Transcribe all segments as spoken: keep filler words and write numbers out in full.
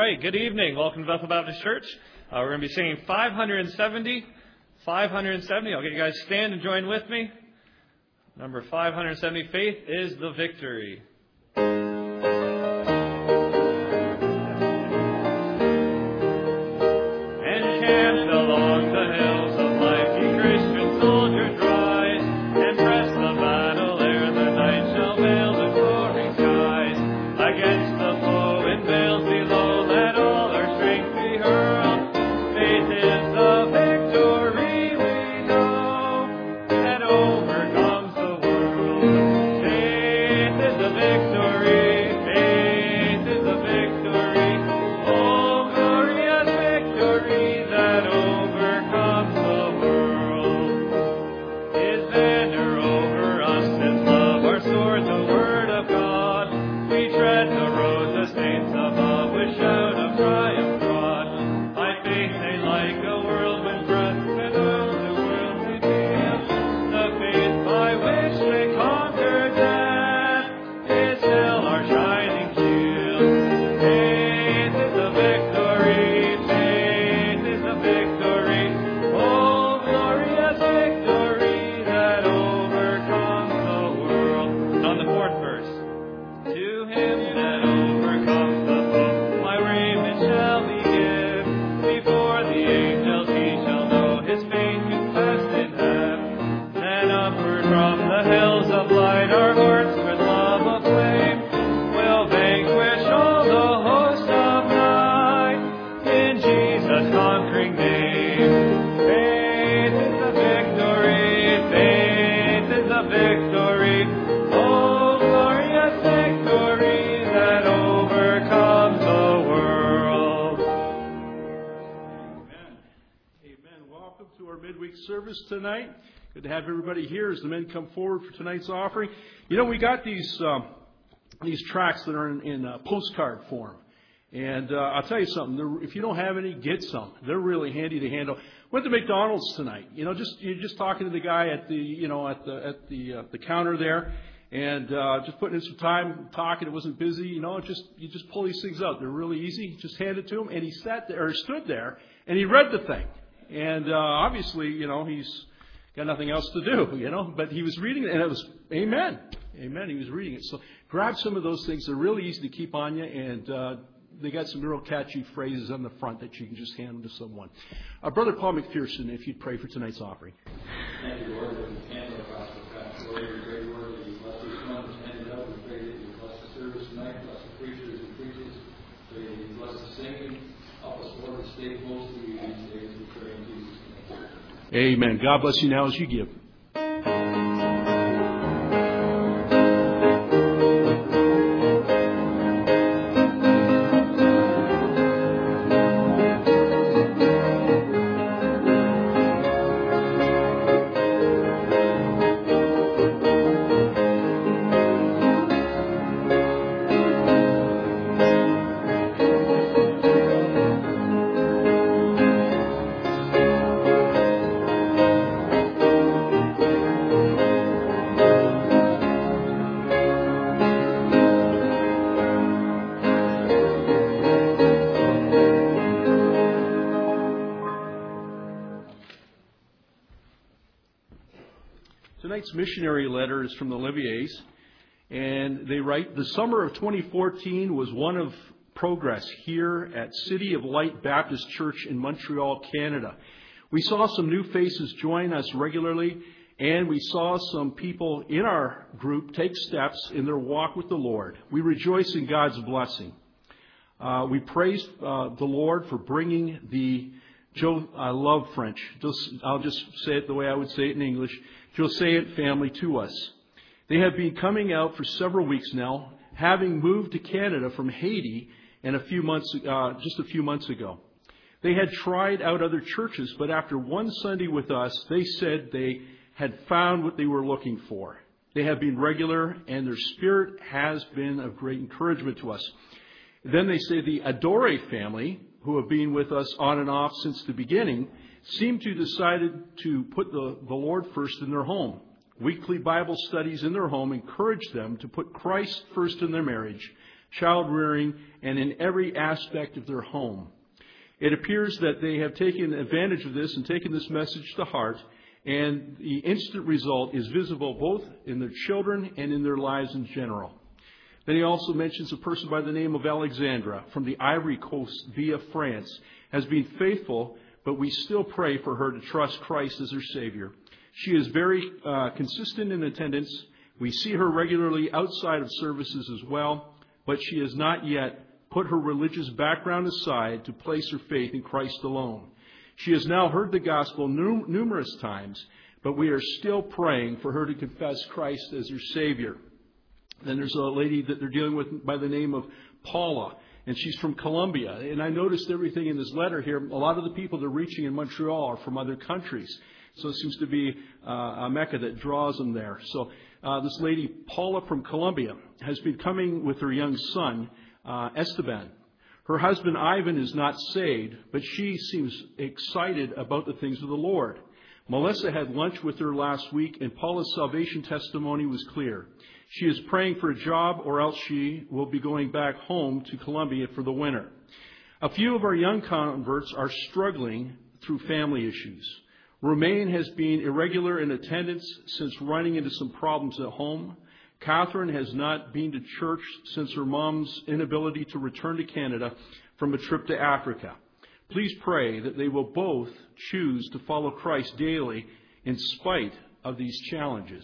right, good evening. Welcome to Bethel Baptist Church. Uh, we're going to be singing five seventy. five seventy. I'll get you guys to stand and join with me. Number five seventy, Faith is the Victory. Encamped along the hills of life, ye Christian soldiers rise, and press the battle ere the night shall veil the glory skies. Against the foe in vales below, let all our strength be hurled. Faith is the victory we know, that overcomes the world. Faith is the victory, faith is the victory. Oh, glorious victory that overcomes the world. His banner over us, His love, our sword, the word of God. We tread the road, the saints above, with shout of triumph trod. By faith they like a whirlwind breath, and all the world reveal. The faith by which they conquer death is still our shining shield. Faith is the victory, faith is the victory. Oh, glorious victory that overcomes the world. On the fourth verse. To him that overcomes the foe, my raiment shall be given. Before the angels he shall know his faith confessed in heaven. Then upward from the hills of light, our hearts with love aflame will vanquish all the host of night in Jesus' conquering name. Faith is the victory, faith is the victory. Oh, glorious victory that overcomes the world. Amen. Amen. Welcome to our midweek service tonight. Good to have everybody here as the men come forward for tonight's offering. You know, we got these um, these tracts that are in, in uh, postcard form. And uh, I'll tell you something, they're- if you don't have any, get some. They're really handy to handle. Went to McDonald's tonight. You know, just you're just talking to the guy at the you know at the at the uh, the counter there, and uh, just putting in some time talking. It wasn't busy. You know, just you just pull these things out. They're really easy. Just hand it to him, and he sat there or stood there, and he read the thing. And uh, obviously, you know, he's got nothing else to do. You know, but he was reading it, and it was amen, amen. He was reading it. So grab some of those things. They're really easy to keep on you, and uh, they got some real catchy phrases on the front that you can just hand them to someone. Uh, Brother Paul McPherson, if you'd pray for tonight's offering. Thank you, Lord, that we can look across the past. Lord, your great word that you bless each one that's handed up. We pray that you bless the service tonight, bless the preachers and preachers. Pray that you bless the singing. Help us, Lord, to stay close to you these days. We pray in Jesus' name. Amen. God bless you now as you give. Tonight's missionary letter is from the Oliviers, and they write, the summer of twenty fourteen was one of progress here at City of Light Baptist Church in Montreal, Canada. We saw some new faces join us regularly, and we saw some people in our group take steps in their walk with the Lord. We rejoice in God's blessing. Uh, we praise uh, the Lord for bringing the, Joe, I love French, just, I'll just say it the way I would say it in English, Josaic family to us. They have been coming out for several weeks now, having moved to Canada from Haiti and a few months, uh, just a few months ago. They had tried out other churches, but after one Sunday with us, they said they had found what they were looking for. They have been regular, and their spirit has been of great encouragement to us. Then they say the Adore family, who have been with us on and off since the beginning, seem to decided to put the, the Lord first in their home. Weekly Bible studies in their home encourage them to put Christ first in their marriage. child rearing, and in every aspect of their home. It appears that they have taken advantage of this and taken this message to heart, and the instant result is visible both in their children and in their lives in general. Then he also mentions a person by the name of Alexandra from the Ivory Coast via France has been faithful, but we still pray for her to trust Christ as her Savior. She is very uh, consistent in attendance. We see her regularly outside of services as well, but she has not yet put her religious background aside to place her faith in Christ alone. She has now heard the gospel num- numerous times, but we are still praying for her to confess Christ as her Savior. Then there's a lady that they're dealing with by the name of Paula, and she's from Colombia. And I noticed everything in this letter here. A lot of the people they're reaching in Montreal are from other countries. So it seems to be uh, a Mecca that draws them there. So uh, this lady, Paula from Colombia, has been coming with her young son, uh, Esteban. Her husband, Ivan, is not saved, but she seems excited about the things of the Lord. Melissa had lunch with her last week, and Paula's salvation testimony was clear. She is praying for a job, or else she will be going back home to Colombia for the winter. A few of our young converts are struggling through family issues. Romaine has been irregular in attendance since running into some problems at home. Catherine has not been to church since her mom's inability to return to Canada from a trip to Africa. Please pray that they will both choose to follow Christ daily in spite of these challenges.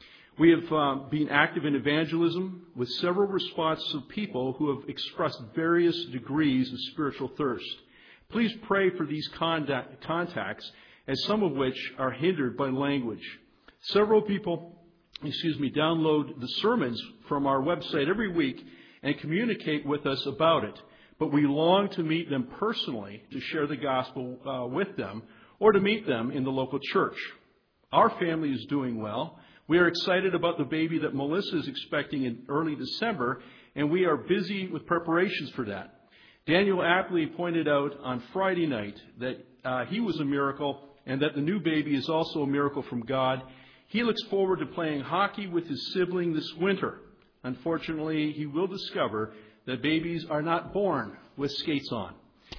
We have uh, been active in evangelism with several responses of people who have expressed various degrees of spiritual thirst. Please pray for these contact, contacts, as some of which are hindered by language. Several people, excuse me, download the sermons from our website every week and communicate with us about it. But we long to meet them personally to share the gospel uh, with them or to meet them in the local church. Our family is doing well. We are excited about the baby that Melissa is expecting in early December, and we are busy with preparations for that. Daniel Apley pointed out on Friday night that uh, he was a miracle and that the new baby is also a miracle from God. He looks forward to playing hockey with his sibling this winter. Unfortunately, he will discover that babies are not born with skates on.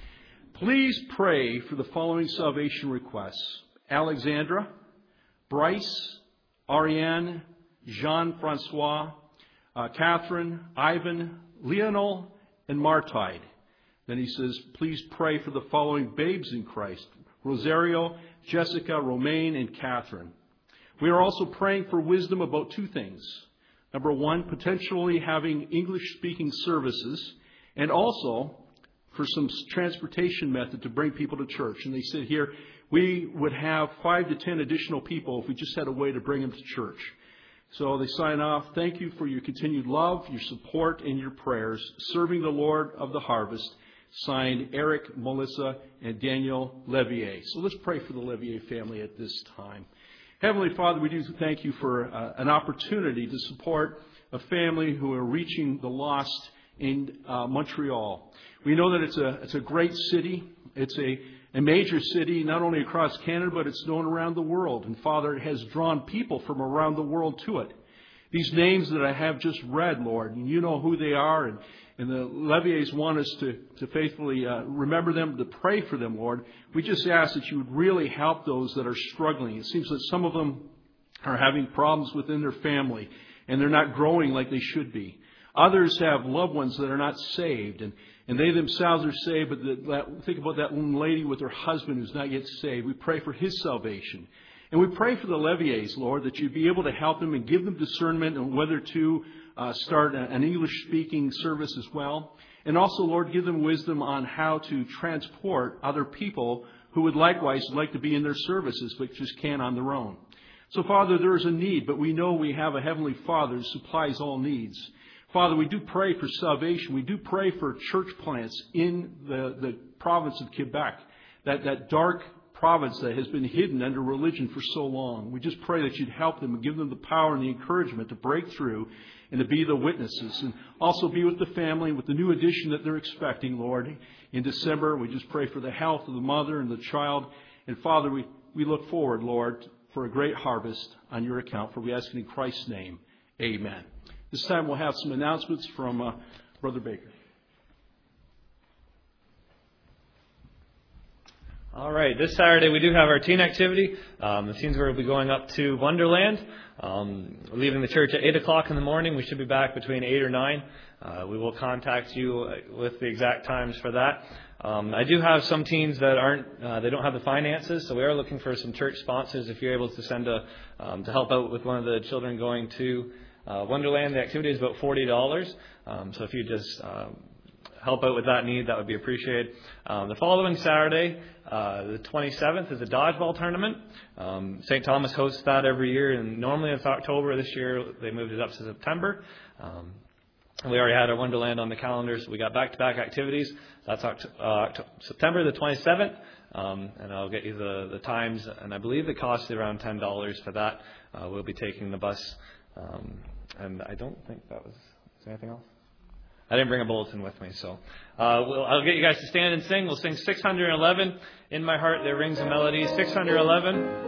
Please pray for the following salvation requests: Alexandra, Bryce, Ariane, Jean-Francois, uh, Catherine, Ivan, Lionel, and Martide. Then he says, please pray for the following babes in Christ: Rosario, Jessica, Romaine, and Catherine. We are also praying for wisdom about two things. Number one, potentially having English-speaking services, and also for some transportation method to bring people to church. And they said here, we would have five to ten additional people if we just had a way to bring them to church. So they sign off, thank you for your continued love, your support, and your prayers, serving the Lord of the harvest. Signed, Eric, Melissa, and Daniel Levier. So let's pray for the Levier family at this time. Heavenly Father, we do thank you for uh, an opportunity to support a family who are reaching the lost in uh, Montreal. We know that it's a it's a great city. It's a, a major city, not only across Canada, but it's known around the world. And Father, it has drawn people from around the world to it. These names that I have just read, Lord, and you know who they are, and, and the Leviers want us to, to faithfully uh, remember them, to pray for them, Lord. We just ask that you would really help those that are struggling. It seems that some of them are having problems within their family, and they're not growing like they should be. Others have loved ones that are not saved, and, and they themselves are saved, but the, that, think about that one lady with her husband who's not yet saved. We pray for his salvation. And we pray for the Leviers, Lord, that you'd be able to help them and give them discernment on whether to uh, start an English-speaking service as well. And also, Lord, give them wisdom on how to transport other people who would likewise like to be in their services but just can't on their own. So, Father, there is a need, but we know we have a Heavenly Father who supplies all needs. Father, we do pray for salvation. We do pray for church plants in the, the province of Quebec, that, that dark province that has been hidden under religion for so long. We just pray that you'd help them and give them the power and the encouragement to break through and to be the witnesses. And also be with the family, with the new addition that they're expecting, Lord, in December. We just pray for the health of the mother and the child. And Father, we, we look forward, Lord, for a great harvest on your account. For we ask it in Christ's name. Amen. This time we'll have some announcements from uh, Brother Baker. All right, this Saturday we do have our teen activity. Um, the teens will be going up to Wonderland, um, leaving the church at eight o'clock in the morning. We should be back between eight or nine. Uh, we will contact you with the exact times for that. Um, I do have some teens that aren't, uh, they don't have the finances, so we are looking for some church sponsors. If you're able to send a, um, to help out with one of the children going to uh, Wonderland, the activity is about forty dollars. Um, so if you just um, help out with that need, that would be appreciated. Um, the following Saturday, uh, the twenty-seventh, is a dodgeball tournament. Um, Saint Thomas hosts that every year, and normally it's October. This year they moved it up to September. Um, we already had our Wonderland on the calendar, so we got back-to-back activities. That's Oct- uh, Oct- September the twenty-seventh, um, and I'll get you the, the times, and I believe it costs around ten dollars for that. Uh, we'll be taking the bus, um, and I don't think that was, is there anything else? I didn't bring a bulletin with me, so uh, we'll, I'll get you guys to stand and sing. We'll sing six hundred eleven, In My Heart There Rings a Melody, six hundred eleven.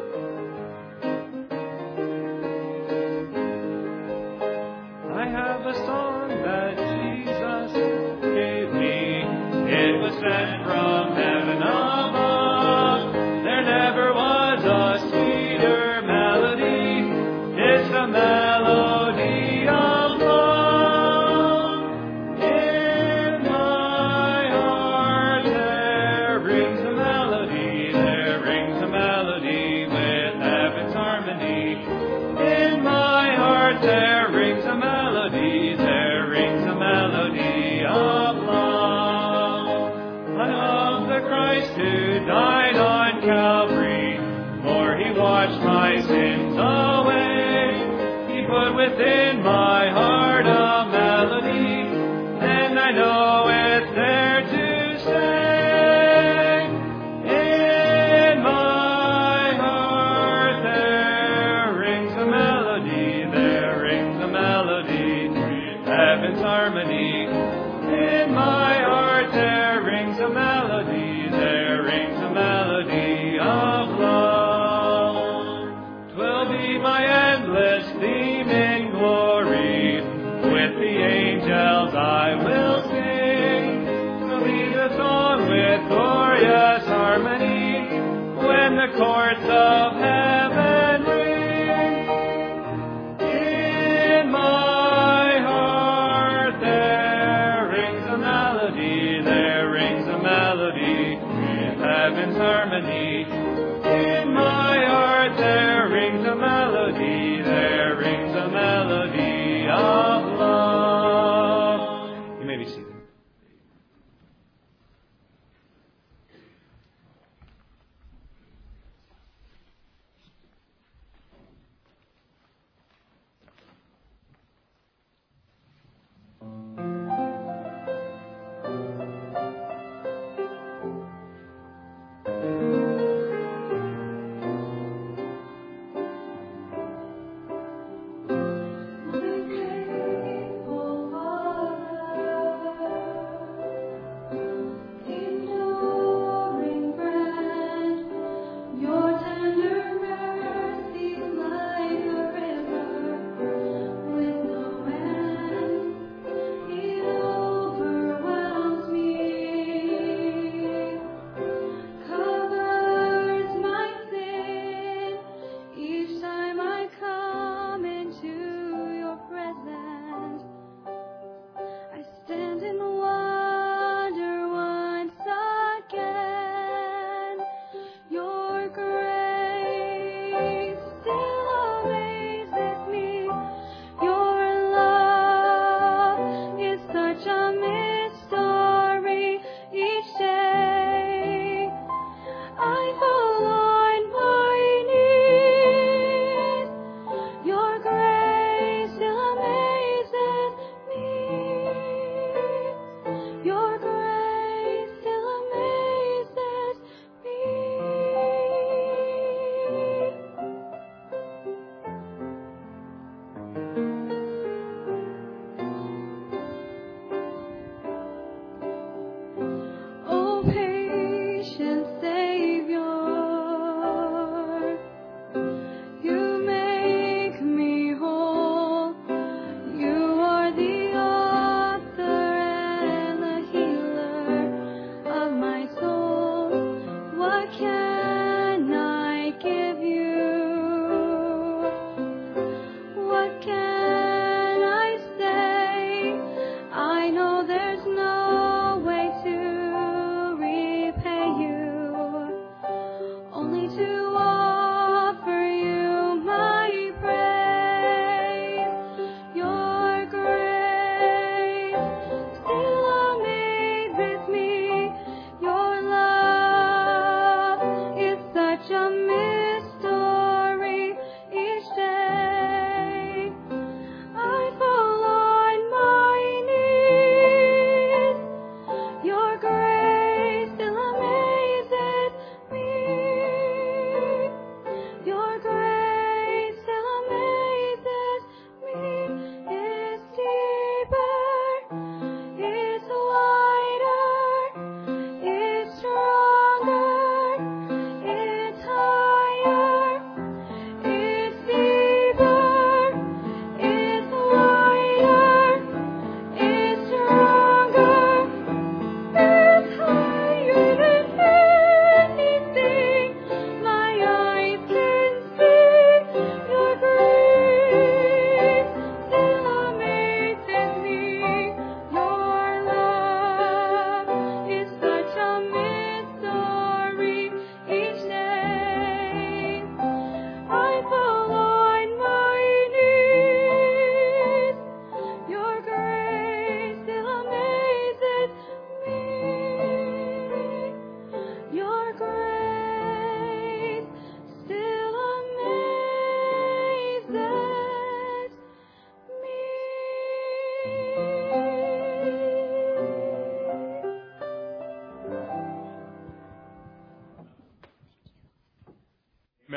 I have a song that Jesus gave me. It was sent from heaven above. There never was a sweeter melody. It's the melody of love. In my heart there rings a melody. There rings a melody with heaven's harmony. In my heart there rings a melody. There rings a melody of love. I love the Christ who died on Calvary, for he washed my sins away. He put within my heart a melody, and I know it's there to say. In my heart there rings a melody, there rings a melody with heaven's harmony. In my heart there rings a melody, there rings a melody of love. 'Twill be my endless theme in glory, with the angels I will sing. 'Twill be the song with glorious harmony, when the courts of heaven ring. In my heart there rings a melody, there rings a melody with heaven's harmony. In my heart there rings a melody, there rings a melody of love. You may be seated.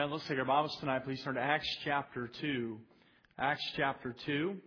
Amen. Let's take our Bibles tonight. Please turn to Acts chapter two. Acts chapter two.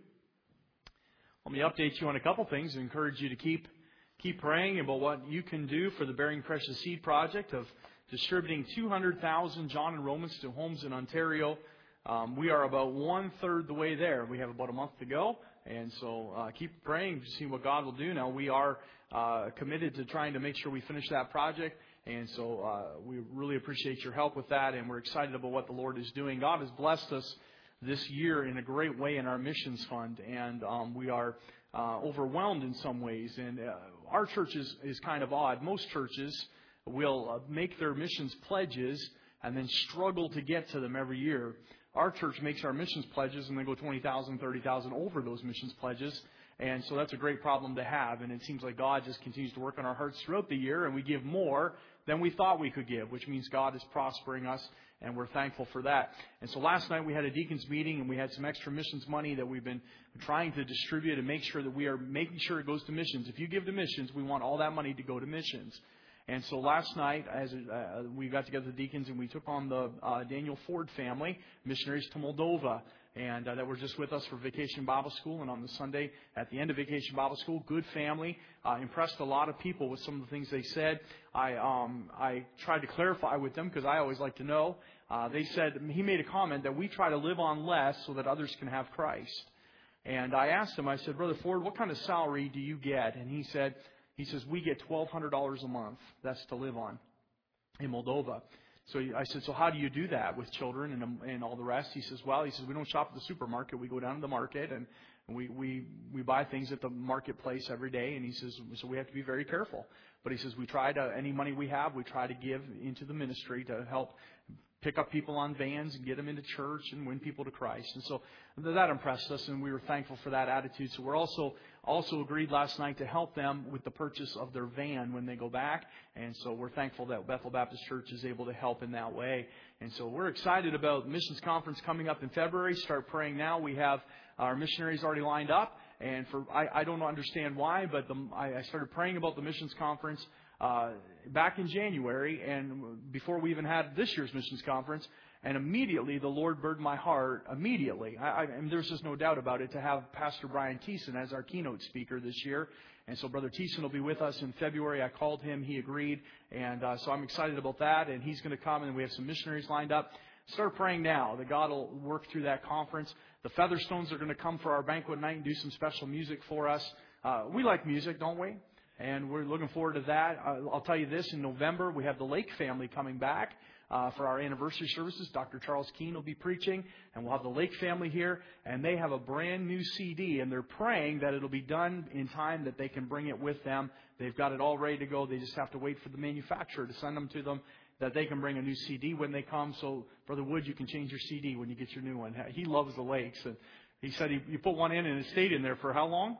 Let me update you on a couple things and encourage you to keep keep praying about what you can do for the Bearing Precious Seed project of distributing two hundred thousand John enrollments to homes in Ontario. Um, we are about one-third the way there. We have about a month to go. And so uh, keep praying to see what God will do. Now, we are uh, committed to trying to make sure we finish that project. And so uh, we really appreciate your help with that. And we're excited about what the Lord is doing. God has blessed us this year in a great way in our missions fund. And um, we are uh, overwhelmed in some ways. And uh, our church is, is kind of odd. Most churches will uh, make their missions pledges and then struggle to get to them every year. Our church makes our missions pledges and then go twenty thousand, thirty thousand over those missions pledges. And so that's a great problem to have. And it seems like God just continues to work on our hearts throughout the year. And we give more than we thought we could give, which means God is prospering us. And we're thankful for that. And so last night we had a deacons meeting and we had some extra missions money that we've been trying to distribute and make sure that we are making sure it goes to missions. If you give to missions, we want all that money to go to missions. And so last night, as uh, we got together with the deacons and we took on the uh, Daniel Ford family, missionaries to Moldova, and uh, that were just with us for Vacation Bible School. And on the Sunday at the end of Vacation Bible School, good family, uh, impressed a lot of people with some of the things they said. I um, I tried to clarify with them because I always like to know. Uh, they said, he made a comment that we try to live on less so that others can have Christ. And I asked him, I said, Brother Ford, what kind of salary do you get? And he said, He says, we get twelve hundred dollars a month. That's to live on in Moldova. So I said, so how do you do that with children and and all the rest? He says, well, he says, we don't shop at the supermarket. We go down to the market and we, we, we buy things at the marketplace every day. And he says, so we have to be very careful. But he says, we try to, any money we have, we try to give into the ministry to help pick up people on vans and get them into church and win people to Christ. And so that impressed us, and we were thankful for that attitude. So we're also also agreed last night to help them with the purchase of their van when they go back. And so we're thankful that Bethel Baptist Church is able to help in that way. And so we're excited about the missions conference coming up in February. Start praying now. We have our missionaries already lined up. And for I, I don't understand why, but the, I, I started praying about the missions conference Uh, back in January, and before we even had this year's missions conference, and immediately the Lord burdened my heart. Immediately, I, I, and there's just no doubt about it, to have Pastor Brian Thiessen as our keynote speaker this year. And so Brother Thiessen will be with us in February. I called him, he agreed, and uh, so I'm excited about that. And he's going to come, and we have some missionaries lined up. Start praying now that God will work through that conference. The Featherstones are going to come for our banquet night and do some special music for us. Uh, we like music, don't we? And we're looking forward to that. I'll tell you this, in November, we have the Lake family coming back uh, for our anniversary services. Doctor Charles Keene will be preaching, and we'll have the Lake family here. And they have a brand new C D, and they're praying that it'll be done in time that they can bring it with them. They've got it all ready to go. They just have to wait for the manufacturer to send them to them, that they can bring a new C D when they come. So, Brother Wood, you can change your C D when you get your new one. He loves the lakes. And he said he, you put one in, and it stayed in there for how long?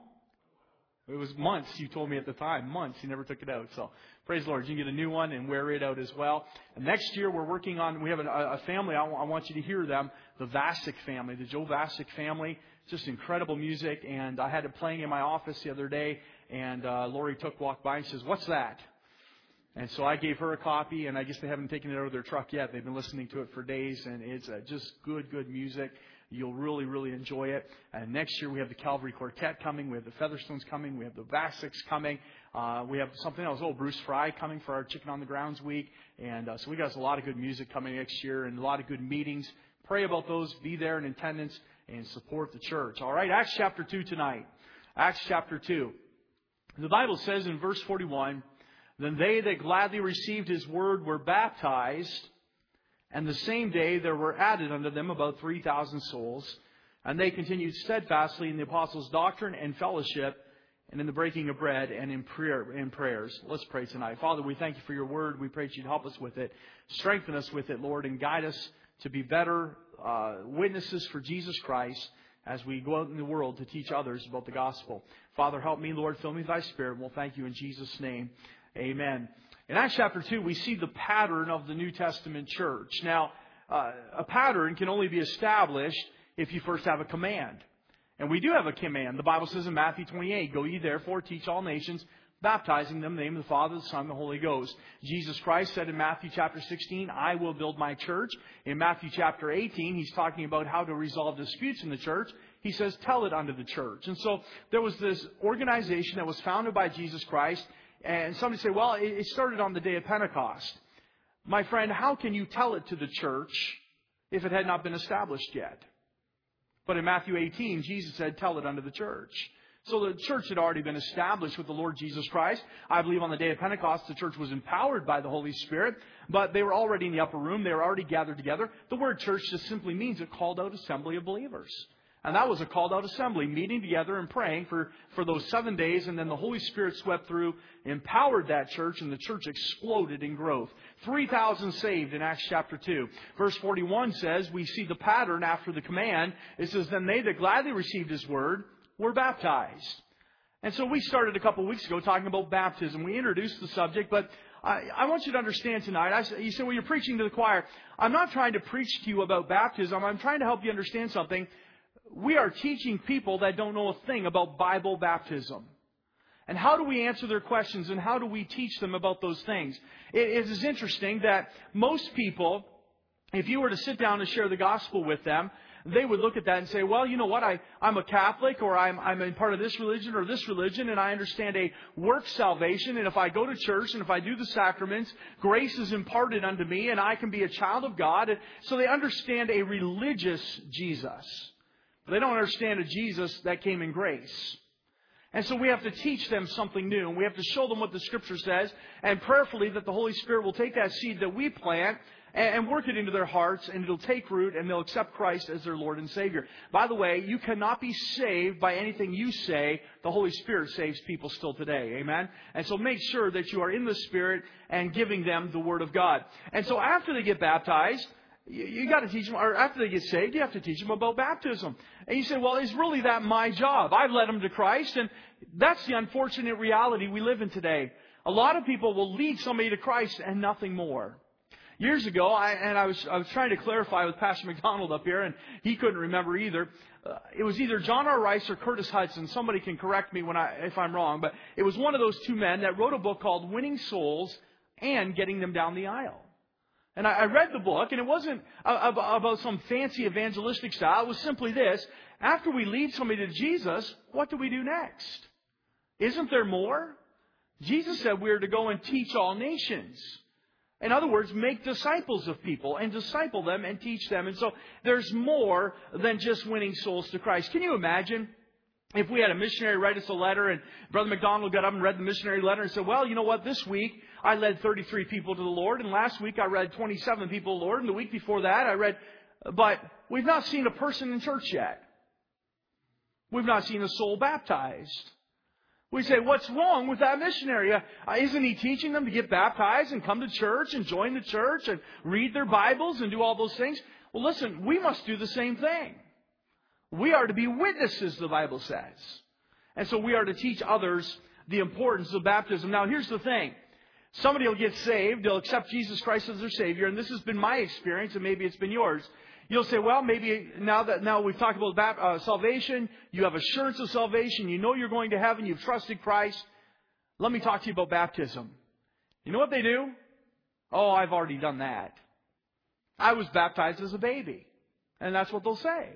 It was months, you told me at the time. Months. He never took it out. So, praise the Lord. You can get a new one and wear it out as well. And next year, we're working on, we have a, a family. I, I want you to hear them. The Vasic family. The Joe Vasic family. Just incredible music. And I had it playing in my office the other day. And uh, Lori Took walked by and says, what's that? And so I gave her a copy. And I guess they haven't taken it out of their truck yet. They've been listening to it for days. And it's uh, just good, good music. You'll really, really enjoy it. And next year we have the Calvary Quartet coming. We have the Featherstones coming. We have the Vasics coming. Uh, we have something else. Oh, Bruce Fry coming for our Chicken on the Grounds week. And uh, so we got a lot of good music coming next year and a lot of good meetings. Pray about those. Be there in attendance and support the church. All right, Acts chapter two tonight. Acts chapter two. The Bible says in verse forty-one, then they that gladly received his word were baptized. And the same day there were added unto them about three thousand souls. And they continued steadfastly in the apostles' doctrine and fellowship, and in the breaking of bread, and in prayer in prayers. Let's pray tonight. Father, we thank you for your word. We pray that you'd help us with it. Strengthen us with it, Lord, and guide us to be better uh, witnesses for Jesus Christ as we go out in the world to teach others about the gospel. Father, help me, Lord. Fill me with thy Spirit. And we'll thank you in Jesus' name. Amen. In Acts chapter two, we see the pattern of the New Testament church. Now, uh, a pattern can only be established if you first have a command. And we do have a command. The Bible says in Matthew twenty-eight, go ye therefore, teach all nations, baptizing them in the name of the Father, the Son, and the Holy Ghost. Jesus Christ said in Matthew chapter sixteen, I will build my church. In Matthew chapter eighteen, He's talking about how to resolve disputes in the church. He says, tell it unto the church. And so there was this organization that was founded by Jesus Christ. And somebody say, well, it started on the day of Pentecost. My friend, how can you tell it to the church if it had not been established yet? But in Matthew eighteen, Jesus said, tell it unto the church. So the church had already been established with the Lord Jesus Christ. I believe on the day of Pentecost, the church was empowered by the Holy Spirit. But they were already in the upper room. They were already gathered together. The word church just simply means a called out assembly of believers. And that was a called out assembly, meeting together and praying for, for those seven days. And then the Holy Spirit swept through, empowered that church, and the church exploded in growth. three thousand saved in Acts chapter two. Verse forty-one says, we see the pattern after the command. It says, then they that gladly received His word were baptized. And so we started a couple of weeks ago talking about baptism. We introduced the subject, but I, I want you to understand tonight. I, you say, well, you're preaching to the choir. I'm not trying to preach to you about baptism. I'm trying to help you understand something. We are teaching people that don't know a thing about Bible baptism. And how do we answer their questions, and how do we teach them about those things? It is interesting that most people, if you were to sit down and share the gospel with them, they would look at that and say, well, you know what, I, I'm a Catholic, or I'm, I'm a part of this religion or this religion, and I understand a work salvation, and if I go to church and if I do the sacraments, grace is imparted unto me, and I can be a child of God. So they understand a religious Jesus. They don't understand a Jesus that came in grace. And so we have to teach them something new. And we have to show them what the Scripture says. And prayerfully that the Holy Spirit will take that seed that we plant and work it into their hearts. And it'll take root and they'll accept Christ as their Lord and Savior. By the way, you cannot be saved by anything you say. The Holy Spirit saves people still today. Amen? And so make sure that you are in the Spirit and giving them the Word of God. And so after they get baptized, You, you got to teach them, or after they get saved, you have to teach them about baptism. And you say, well, is really that my job? I've led them to Christ, and that's the unfortunate reality we live in today. A lot of people will lead somebody to Christ and nothing more. Years ago, I, and I was I was trying to clarify with Pastor McDonald up here, and he couldn't remember either. Uh, it was either John R. Rice or Curtis Hudson. Somebody can correct me when I if I'm wrong, but it was one of those two men that wrote a book called Winning Souls and Getting Them Down the Aisle. And I read the book, and it wasn't about some fancy evangelistic style. It was simply this. After we lead somebody to Jesus, what do we do next? Isn't there more? Jesus said we are to go and teach all nations. In other words, make disciples of people and disciple them and teach them. And so there's more than just winning souls to Christ. Can you imagine if we had a missionary write us a letter and Brother McDonald got up and read the missionary letter and said, well, you know what, this week I led thirty-three people to the Lord, and last week I read twenty-seven people to the Lord, and the week before that I read, but we've not seen a person in church yet. We've not seen a soul baptized. We say, what's wrong with that missionary? Uh, isn't he teaching them to get baptized and come to church and join the church and read their Bibles and do all those things? Well, listen, we must do the same thing. We are to be witnesses, the Bible says. And so we are to teach others the importance of baptism. Now, here's the thing. Somebody will get saved. They'll accept Jesus Christ as their Savior. And this has been my experience, and maybe it's been yours. You'll say, well, maybe now that now we've talked about uh, salvation, you have assurance of salvation, you know you're going to heaven, you've trusted Christ. Let me talk to you about baptism. You know what they do? Oh, I've already done that. I was baptized as a baby. And that's what they'll say.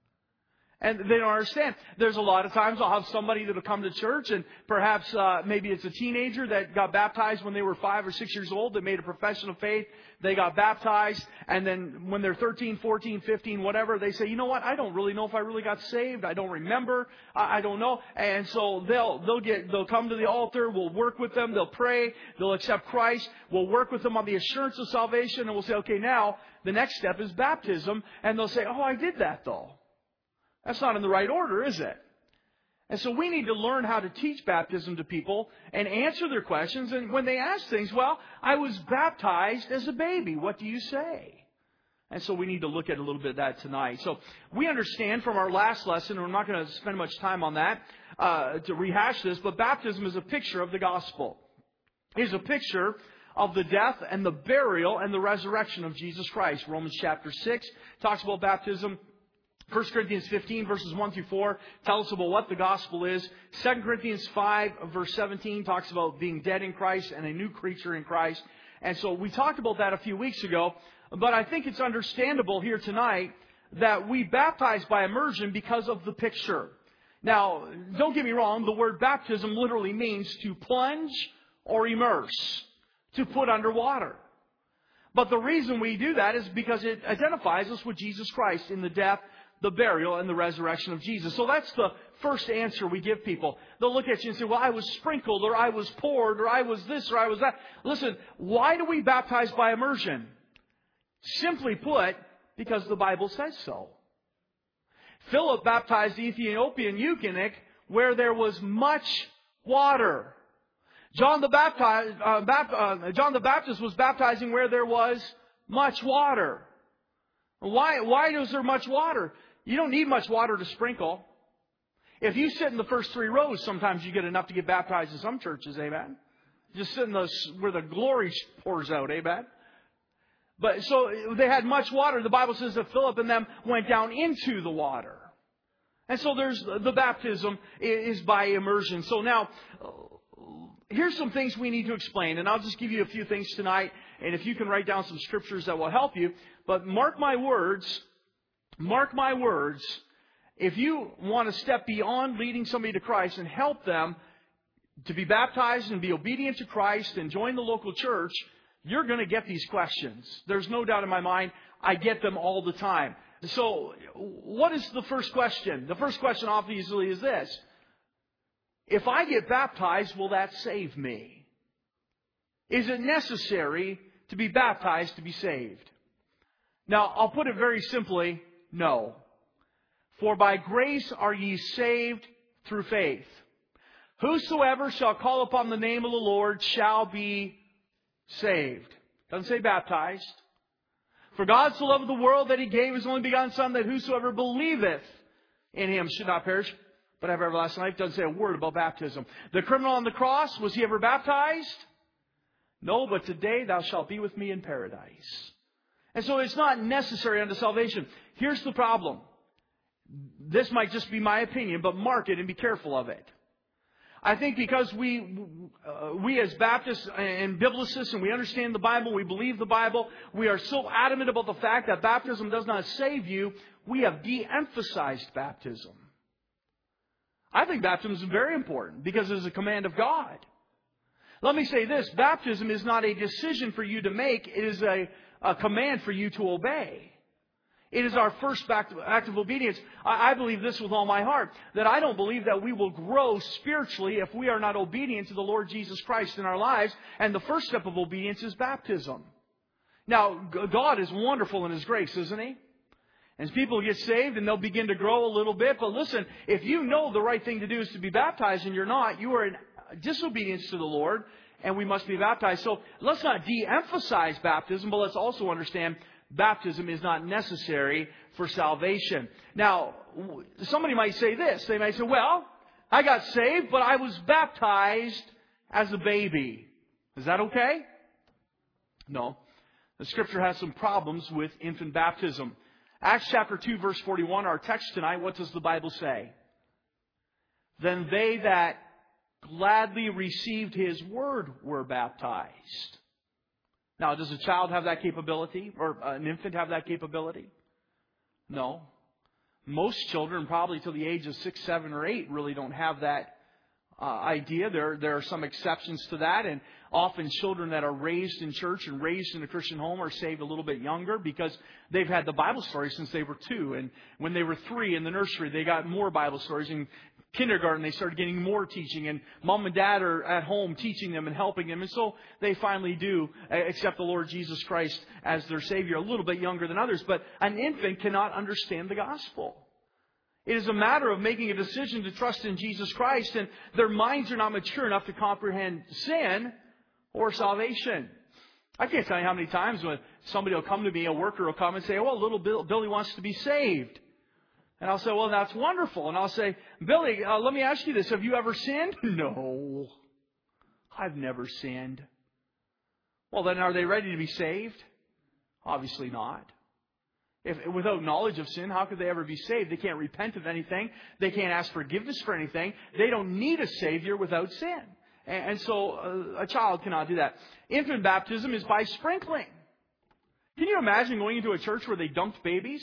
And they don't understand. There's a lot of times I'll have somebody that will come to church, and perhaps uh, maybe it's a teenager that got baptized when they were five or six years old. They made a profession of faith. They got baptized. And then when they're thirteen, fourteen, fifteen, whatever, they say, you know what? I don't really know if I really got saved. I don't remember. I, I don't know. And so they'll they'll get they'll come to the altar. We'll work with them. They'll pray. They'll accept Christ. We'll work with them on the assurance of salvation. And we'll say, okay, now the next step is baptism. And they'll say, oh, I did that though. That's not in the right order, is it? And so we need to learn how to teach baptism to people and answer their questions. And when they ask things, well, I was baptized as a baby. What do you say? And so we need to look at a little bit of that tonight. So we understand from our last lesson, and we're not going to spend much time on that uh, to rehash this, but baptism is a picture of the gospel. It is a picture of the death and the burial and the resurrection of Jesus Christ. Romans chapter six talks about baptism. First Corinthians fifteen, verses one through four, tells us about what the gospel is. Second Corinthians five, verse seventeen, talks about being dead in Christ and a new creature in Christ. And so we talked about that a few weeks ago, but I think it's understandable here tonight that we baptize by immersion because of the picture. Now, don't get me wrong, the word baptism literally means to plunge or immerse, to put under water. But the reason we do that is because it identifies us with Jesus Christ in the death, the burial, and the resurrection of Jesus. So that's the first answer we give people. They'll look at you and say, well, I was sprinkled, or I was poured, or I was this, or I was that. Listen, why do we baptize by immersion? Simply put, because the Bible says so. Philip baptized the Ethiopian eunuch where there was much water. John the Baptist, uh, Bap- uh, John the Baptist was baptizing where there was much water. Why, why is there much water? You don't need much water to sprinkle. If you sit in the first three rows, sometimes you get enough to get baptized in some churches, amen? Just sit in the, where the glory pours out, amen? But so they had much water. The Bible says that Philip and them went down into the water. And so there's the baptism is by immersion. So now, here's some things we need to explain. And I'll just give you a few things tonight. And if you can write down some scriptures that will help you. But mark my words, mark my words, if you want to step beyond leading somebody to Christ and help them to be baptized and be obedient to Christ and join the local church, you're going to get these questions. There's no doubt in my mind, I get them all the time. So, what is the first question? The first question obviously is this. If I get baptized, will that save me? Is it necessary to be baptized to be saved? Now, I'll put it very simply, no. For by grace are ye saved through faith. Whosoever shall call upon the name of the Lord shall be saved. Doesn't say baptized. For God so loved the world that He gave His only begotten Son, that whosoever believeth in Him should not perish, but have everlasting life. Doesn't say a word about baptism. The criminal on the cross, was he ever baptized? No, but today thou shalt be with me in paradise. And so it's not necessary unto salvation. Here's the problem. This might just be my opinion, but mark it and be careful of it. I think because we, uh, we as Baptists and Biblicists, and we understand the Bible, we believe the Bible, we are so adamant about the fact that baptism does not save you, we have de-emphasized baptism. I think baptism is very important because it is a command of God. Let me say this, baptism is not a decision for you to make, it is a, a command for you to obey. It is our first act of obedience. I believe this with all my heart, that I don't believe that we will grow spiritually if we are not obedient to the Lord Jesus Christ in our lives. And the first step of obedience is baptism. Now, God is wonderful in His grace, isn't He? And people get saved and they'll begin to grow a little bit. But listen, if you know the right thing to do is to be baptized and you're not, you are in disobedience to the Lord, and we must be baptized. So let's not de-emphasize baptism, but let's also understand baptism is not necessary for salvation. Now, somebody might say this. They might say, well, I got saved, but I was baptized as a baby. Is that okay? No. The Scripture has some problems with infant baptism. Acts chapter two, verse forty-one, our text tonight, what does the Bible say? Then they that gladly received His word were baptized. Now, does a child have that capability? Or an infant have that capability? No. Most children, probably till the age of six, seven, or eight, really don't have that uh, idea. There, there are some exceptions to that. And often children that are raised in church and raised in a Christian home are saved a little bit younger because they've had the Bible story since they were two. And when they were three in the nursery, they got more Bible stories. In kindergarten, they started getting more teaching, and mom and dad are at home teaching them and helping them. And so they finally do accept the Lord Jesus Christ as their Savior, a little bit younger than others. But an infant cannot understand the gospel. It is a matter of making a decision to trust in Jesus Christ, and their minds are not mature enough to comprehend sin or salvation. I can't tell you how many times when somebody will come to me, a worker will come and say, well, little Bill, Billy wants to be saved. And I'll say, well, that's wonderful. And I'll say, Billy, uh, let me ask you this. Have you ever sinned? No, I've never sinned. Well, then are they ready to be saved? Obviously not. If, without knowledge of sin, how could they ever be saved? They can't repent of anything. They can't ask forgiveness for anything. They don't need a Savior without sin. And, and so uh, a child cannot do that. Infant baptism is by sprinkling. Can you imagine going into a church where they dunked babies?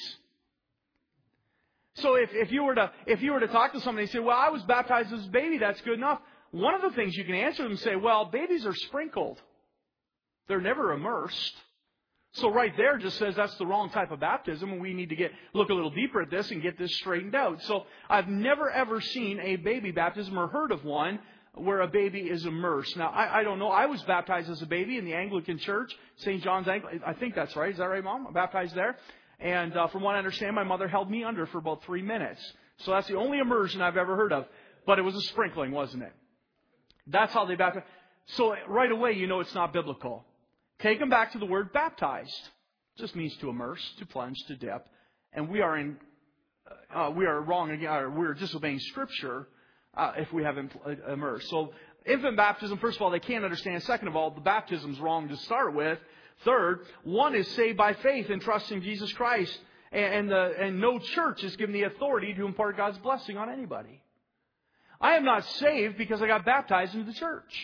So if, if you were to if you were to talk to somebody and say, well, I was baptized as a baby, that's good enough. One of the things you can answer them and say, well, babies are sprinkled. They're never immersed. So right there just says that's the wrong type of baptism, and we need to get look a little deeper at this and get this straightened out. So I've never ever seen a baby baptism or heard of one where a baby is immersed. Now, I, I don't know. I was baptized as a baby in the Anglican Church, Saint John's Anglican. I think that's right. Is that right, Mom? I'm baptized there. And uh, from what I understand, my mother held me under for about three minutes. So that's the only immersion I've ever heard of. But it was a sprinkling, wasn't it? That's how they baptize. So right away, you know it's not biblical. Take them back to the word baptized. It just means to immerse, to plunge, to dip. And we are in, uh, we are wrong again. Or we're disobeying Scripture uh, if we haven't immersed. So infant baptism, first of all, they can't understand. Second of all, the baptism's wrong to start with. Third, one is saved by faith and trusting Jesus Christ. And, the, and no church is given the authority to impart God's blessing on anybody. I am not saved because I got baptized into the church.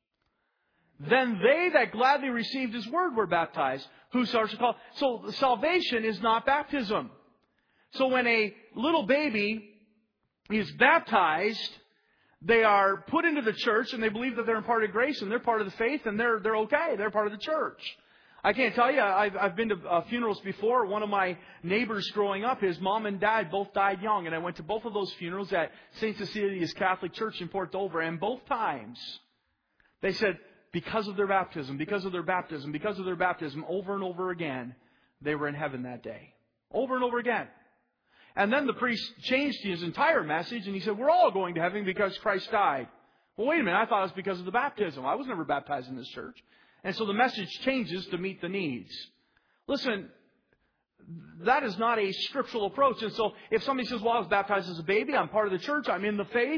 Then they that gladly received His word were baptized. Whosoever called. So salvation is not baptism. So when a little baby is baptized, they are put into the church and they believe that they're imparted grace and they're part of the faith and they're they're okay. They're part of the church. I can't tell you, I've, I've been to uh, funerals before. One of my neighbors growing up, his mom and dad both died young. And I went to both of those funerals at Saint Cecilia's Catholic Church in Port Dover. And both times, they said, because of their baptism, because of their baptism, because of their baptism, over and over again, they were in heaven that day. Over and over again. And then the priest changed his entire message and he said, we're all going to heaven because Christ died. Well, wait a minute, I thought it was because of the baptism. I was never baptized in this church. And so the message changes to meet the needs. Listen, that is not a scriptural approach. And so if somebody says, well, I was baptized as a baby, I'm part of the church, I'm in the faith,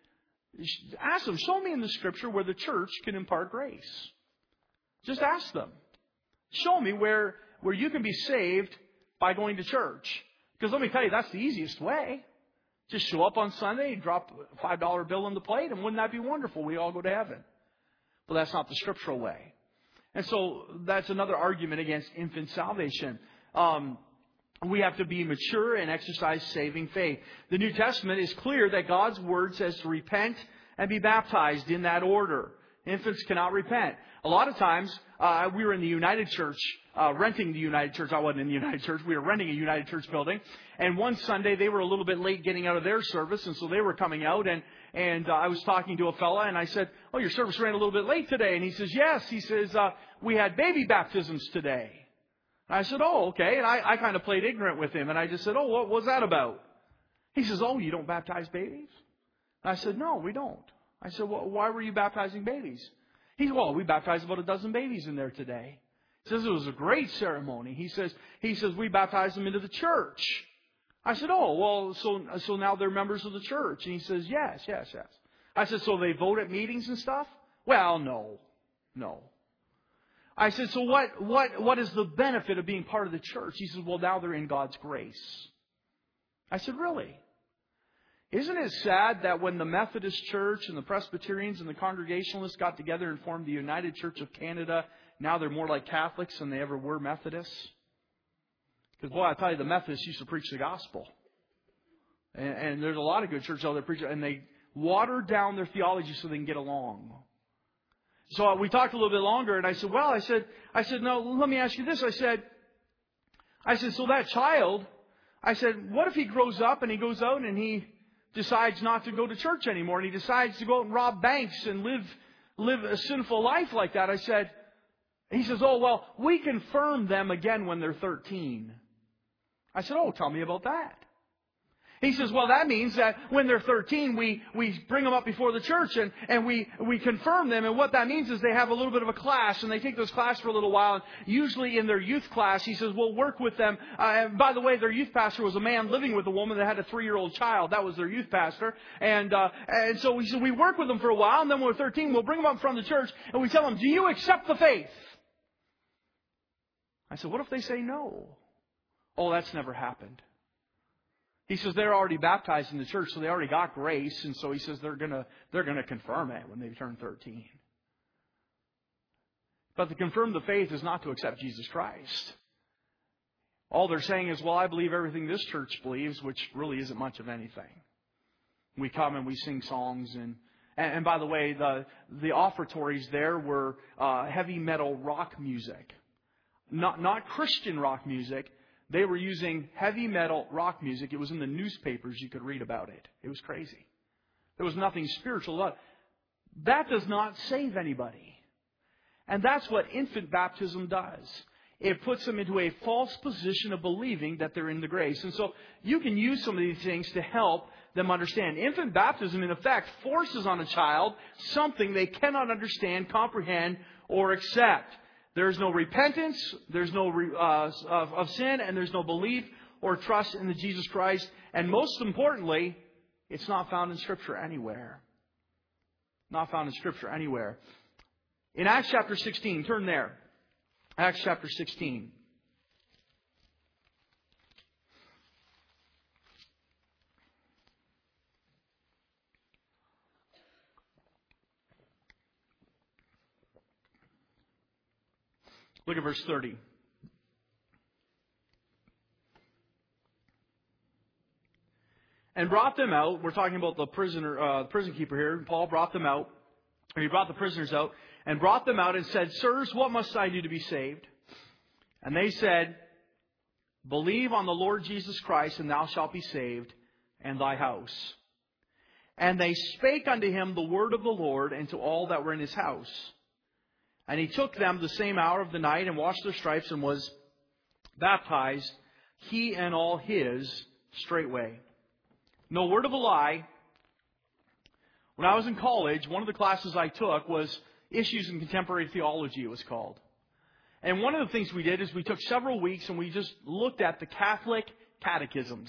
ask them, show me in the Scripture where the church can impart grace. Just ask them. Show me where, where you can be saved by going to church. Because let me tell you, that's the easiest way. Just show up on Sunday, drop a five dollar bill on the plate, and wouldn't that be wonderful? We all go to heaven. But that's not the scriptural way. And so that's another argument against infant salvation. Um, we have to be mature and exercise saving faith. The New Testament is clear that God's Word says to repent and be baptized in that order. Infants cannot repent. A lot of times, uh, we were in the United Church, uh, renting the United Church. I wasn't in the United Church. We were renting a United Church building. And one Sunday, they were a little bit late getting out of their service, and so they were coming out. And, and uh, I was talking to a fella, and I said, oh, your service ran a little bit late today. And he says, yes. He says, uh, we had baby baptisms today. And I said, oh, okay. And I, I kind of played ignorant with him. And I just said, oh, what was that about? He says, oh, you don't baptize babies? And I said, no, we don't. I said, well, why were you baptizing babies? He said, well, we baptized about a dozen babies in there today. He says, it was a great ceremony. He says, he says, we baptized them into the church. I said, oh, well, so, so now they're members of the church. And he says, yes, yes, yes. I said, so they vote at meetings and stuff? Well, no, no. I said, so what, what, what is the benefit of being part of the church? He says, well, now they're in God's grace. I said, really? Isn't it sad that when the Methodist Church and the Presbyterians and the Congregationalists got together and formed the United Church of Canada, now they're more like Catholics than they ever were Methodists? Because, boy, I tell you, the Methodists used to preach the gospel. And, and there's a lot of good churches out there preaching, and they water down their theology so they can get along. So we talked a little bit longer, and I said, well, I said, I said, no, let me ask you this. I said, I said, so that child, I said, what if he grows up and he goes out and he decides not to go to church anymore, and he decides to go out and rob banks and live live a sinful life like that? I said, he says, oh, well, we confirm them again when they're thirteen. I said, oh, tell me about that. He says, well, that means that when they're thirteen, we, we bring them up before the church and, and we, we confirm them. And what that means is they have a little bit of a class, and they take this class for a little while. And usually in their youth class, he says, we'll work with them. Uh, and by the way, their youth pastor was a man living with a woman that had a three-year-old child. That was their youth pastor. And, uh, and so he said, we work with them for a while, and then when we're thirteen, we'll bring them up in front of the church, and we tell them, do you accept the faith? I said, what if they say no? Oh, that's never happened. He says they're already baptized in the church, so they already got grace, and so he says they're gonna they're gonna confirm it when they turn thirteen. But to confirm the faith is not to accept Jesus Christ. All they're saying is, well, I believe everything this church believes, which really isn't much of anything. We come and we sing songs, and and, and by the way, the the offertories there were uh, heavy metal rock music, not not Christian rock music. They were using heavy metal rock music. It was in the newspapers. You could read about it. It was crazy. There was nothing spiritual about it. That does not save anybody. And that's what infant baptism does. It puts them into a false position of believing that they're in the grace. And so you can use some of these things to help them understand. Infant baptism, in effect, forces on a child something they cannot understand, comprehend, or accept. There's no repentance, there's no uh, of, of sin, and there's no belief or trust in the Jesus Christ. And most importantly, it's not found in Scripture anywhere. Not found in Scripture anywhere. In Acts chapter sixteen, turn there. Acts chapter sixteen. Look at verse thirty. And brought them out. We're talking about the prisoner, uh, the prison keeper here. Paul brought them out. Or he brought the prisoners out and brought them out and said, Sirs, what must I do to be saved? And they said, Believe on the Lord Jesus Christ, and thou shalt be saved, and thy house. And they spake unto him the word of the Lord, and to all that were in his house. And he took them the same hour of the night, and washed their stripes, and was baptized, he and all his, straightway. No word of a lie. When I was in college, one of the classes I took was Issues in Contemporary Theology, it was called. And one of the things we did is we took several weeks and we just looked at the Catholic catechisms.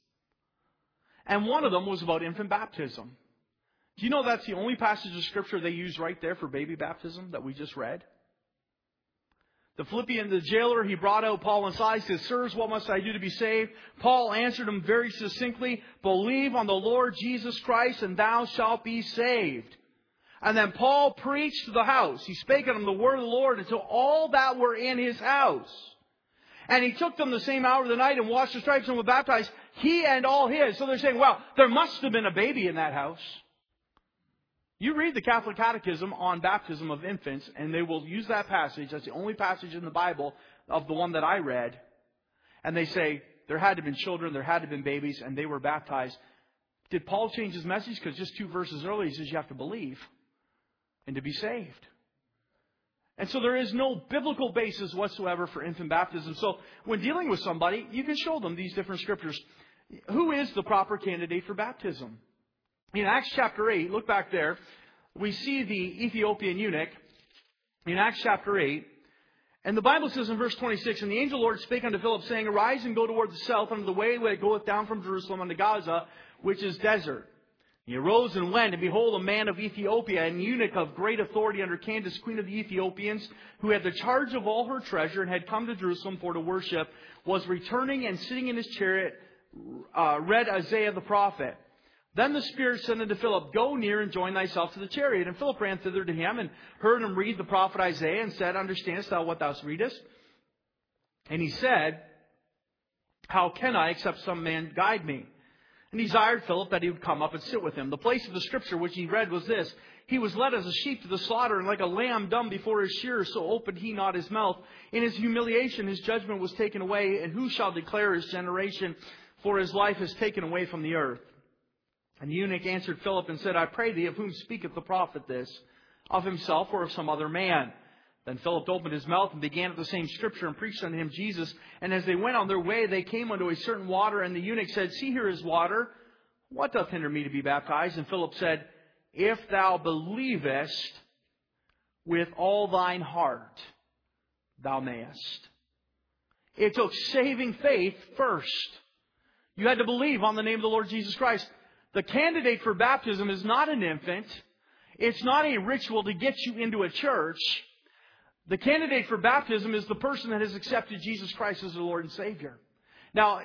And one of them was about infant baptism. Do you know that's the only passage of Scripture they use right there for baby baptism that we just read? The Philippian, the jailer, he brought out Paul and Silas, says, Sirs, what must I do to be saved? Paul answered him very succinctly, Believe on the Lord Jesus Christ, and thou shalt be saved. And then Paul preached to the house. He spake unto them the word of the Lord unto all that were in his house. And he took them the same hour of the night and washed their stripes and were baptized, he and all his. So they're saying, well, there must have been a baby in that house. You read the Catholic Catechism on baptism of infants, and they will use that passage. That's the only passage in the Bible of the one that I read. And they say there had to have been children, there had to have been babies, and they were baptized. Did Paul change his message? Because just two verses earlier he says you have to believe and to be saved. And so there is no biblical basis whatsoever for infant baptism. So when dealing with somebody, you can show them these different scriptures. Who is the proper candidate for baptism? In Acts chapter eight, look back there, we see the Ethiopian eunuch in Acts chapter eight. And the Bible says in verse twenty-six, And the angel of the Lord spake unto Philip, saying, Arise and go toward the south unto the way that goeth down from Jerusalem unto Gaza, which is desert. He arose and went, and behold, a man of Ethiopia, an eunuch of great authority under Candace, queen of the Ethiopians, who had the charge of all her treasure, and had come to Jerusalem for to worship, was returning and sitting in his chariot, uh, read Isaiah the prophet. Then the Spirit said unto Philip, Go near and join thyself to the chariot. And Philip ran thither to him, and heard him read the prophet Isaiah, and said, Understandest thou what thou readest? And he said, How can I, except some man guide me? And he desired Philip that he would come up and sit with him. The place of the scripture which he read was this: He was led as a sheep to the slaughter, and like a lamb dumb before his shearers, so opened he not his mouth. In his humiliation his judgment was taken away, and who shall declare his generation? For his life is taken away from the earth. And the eunuch answered Philip and said, I pray thee, of whom speaketh the prophet this? Of himself or of some other man? Then Philip opened his mouth and began at the same scripture and preached unto him Jesus. And as they went on their way, they came unto a certain water, and the eunuch said, See, here is water. What doth hinder me to be baptized? And Philip said, If thou believest with all thine heart, thou mayest. It took saving faith first. You had to believe on the name of the Lord Jesus Christ. The candidate for baptism is not an infant. It's not a ritual to get you into a church. The candidate for baptism is the person that has accepted Jesus Christ as their Lord and Savior. Now,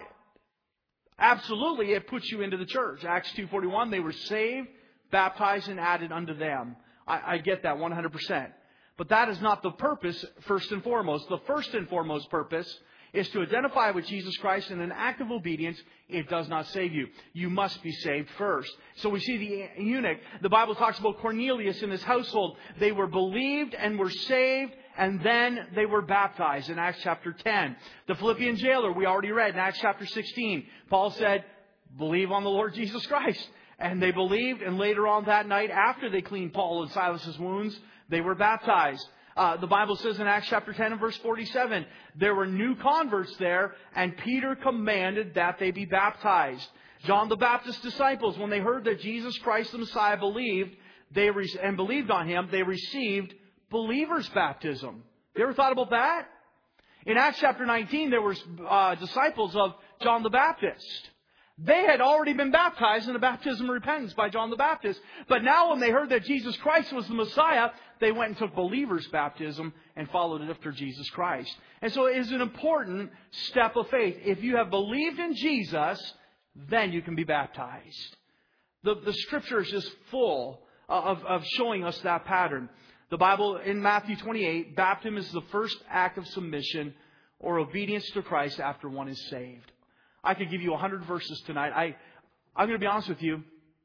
absolutely, it puts you into the church. Acts two forty-one, they were saved, baptized, and added unto them. I, I get that one hundred percent. But that is not the purpose, first and foremost. The first and foremost purpose is to identify with Jesus Christ in an act of obedience. It does not save you. You must be saved first. So we see the eunuch. The Bible talks about Cornelius and his household. They were believed and were saved, and then they were baptized in Acts chapter ten. The Philippian jailer, we already read in Acts chapter sixteen. Paul said, believe on the Lord Jesus Christ. And they believed, and later on that night, after they cleaned Paul and Silas's wounds, they were baptized. Uh, the Bible says in Acts chapter ten and verse forty-seven, there were new converts there, and Peter commanded that they be baptized. John the Baptist's disciples, when they heard that Jesus Christ the Messiah believed, they re- and believed on Him, they received believer's baptism. You ever thought about that? In Acts chapter nineteen, there were uh, disciples of John the Baptist. They had already been baptized in the baptism of repentance by John the Baptist. But now when they heard that Jesus Christ was the Messiah, they went and took believer's baptism and followed after Jesus Christ. And so it is an important step of faith. If you have believed in Jesus, then you can be baptized. The, the Scripture is just full of, of showing us that pattern. The Bible in Matthew twenty-eight, baptism is the first act of submission or obedience to Christ after one is saved. I could give you a hundred verses tonight. I, I'm going to be honest with you.